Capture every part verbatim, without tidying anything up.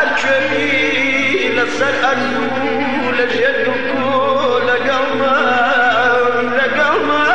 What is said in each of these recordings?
هالكوي لسر أنو لجدكو لقلما لقلما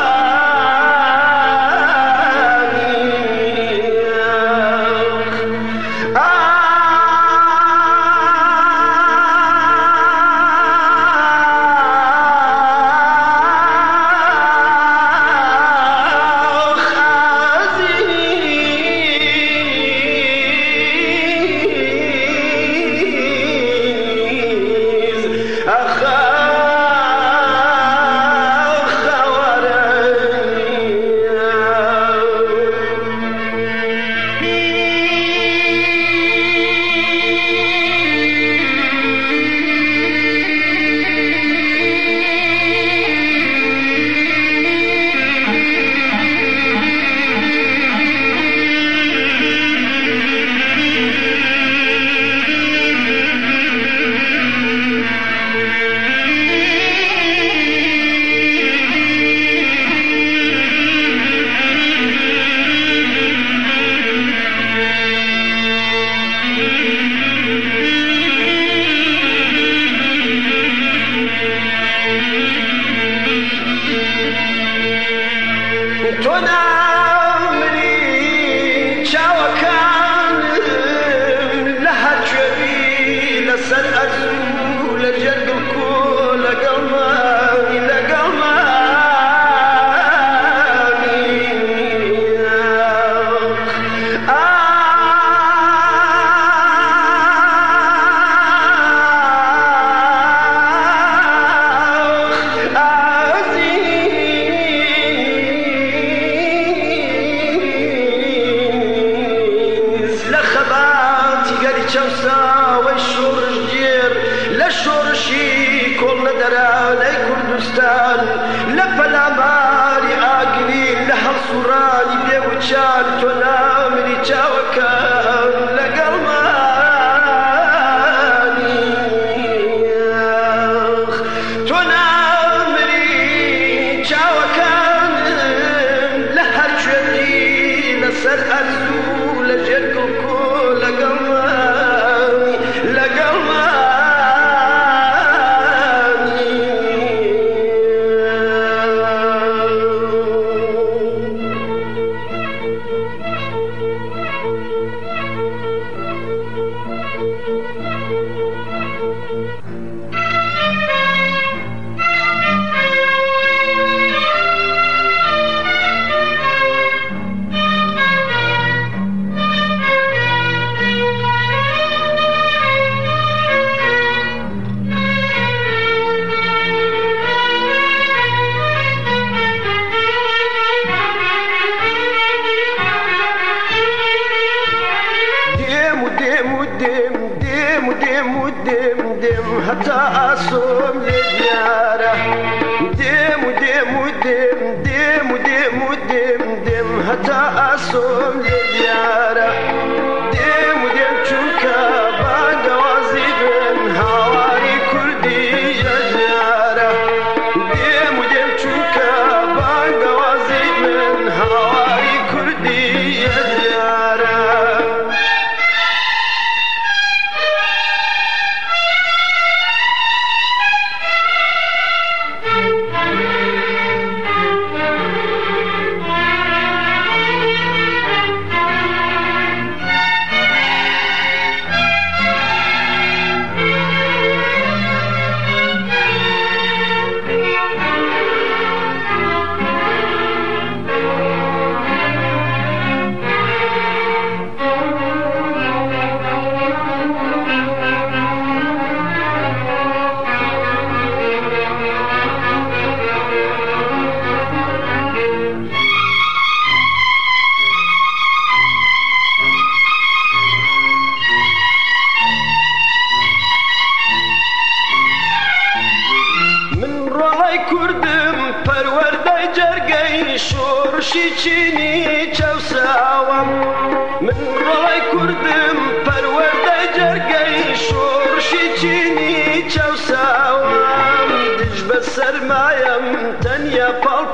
سرمايم تنيا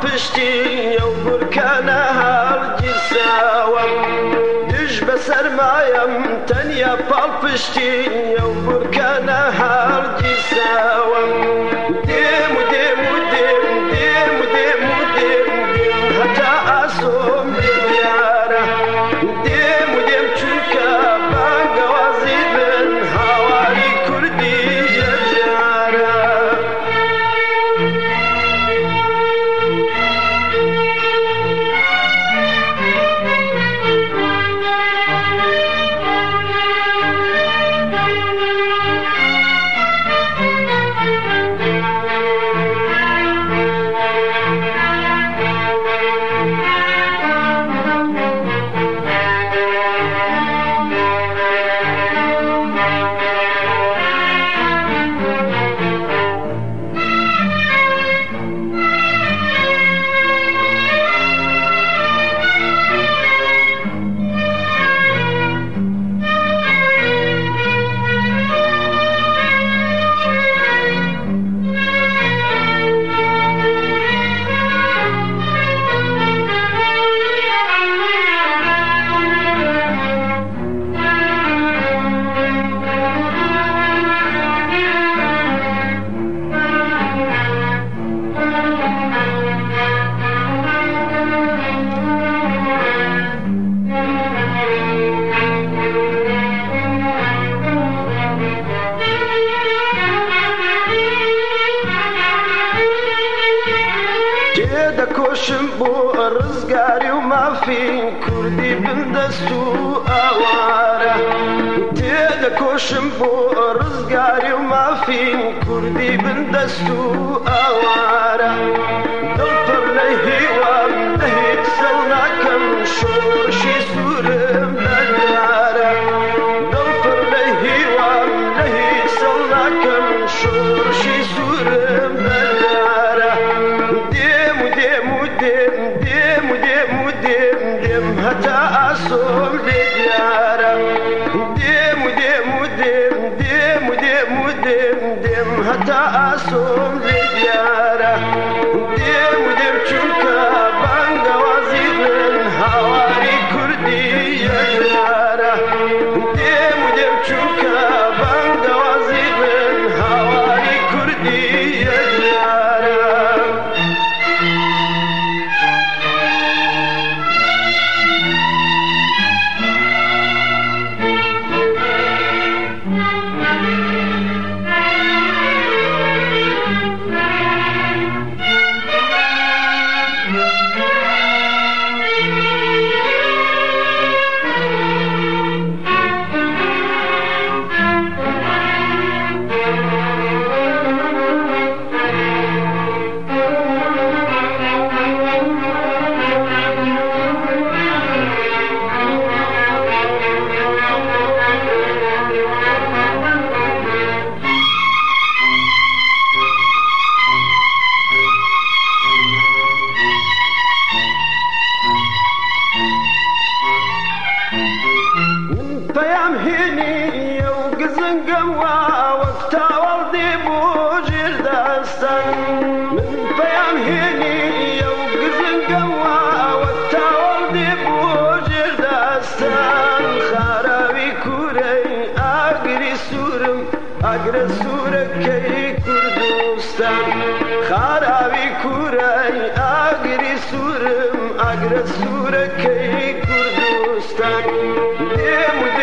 بالبشتي يوبر كان هالجساوم دج بسرمايم تنيا پاڵپشتی ئەو بورکانە هەڵگی ساوە دێم و دێم و دێم دێم و دێم و دێم دێم هەتا ئاسۆم دیارە دێم و دێم چونکە بانگەوازی بن هاواری کوردی یەکجارە دەکۆشم بۆ ڕزگاری و مافی کوردی بندەست و ئاوارە تێدەکۆشم بۆ ڕزگاری و مافی کوردی بندەست و ئاوارە دڵپڕ لە هیوام لە هیچ سەڵ ناکەم شۆڕشی سوورم لەدارە دڵپڕ لە هیوام لە هیچ سەڵ ناکەم شۆڕشی سوورم لەدارە دێم و دێم و دێم دێم و دێم و دێم دێم هەتا ئاسۆم لێ دیارە دێم و دێم و دێم دێم و دێم و دێم دێم هەتا ئاسۆم لێ دیارە دێم و دێم چونکە بانگەوازی من هاواری کوردی یەکجارە دێم و دێم چونکە بانگەوازی من هاواری کوردی یەکجارە پەیام هێنیە و گزنگەم وا وەک تاوەڵدی بۆ ژێر دەستان من پەیام هێنیە و گزنگەم وا وەک تاوەڵدی بۆ ژێر دەستان خاراوی کوورەی ئاگری سوورم ئەگرە سوورەکەی کوردستان خاراوی کوورەی ئاگری سوورم ئەگرە سوورەکەی کوردستان دێم و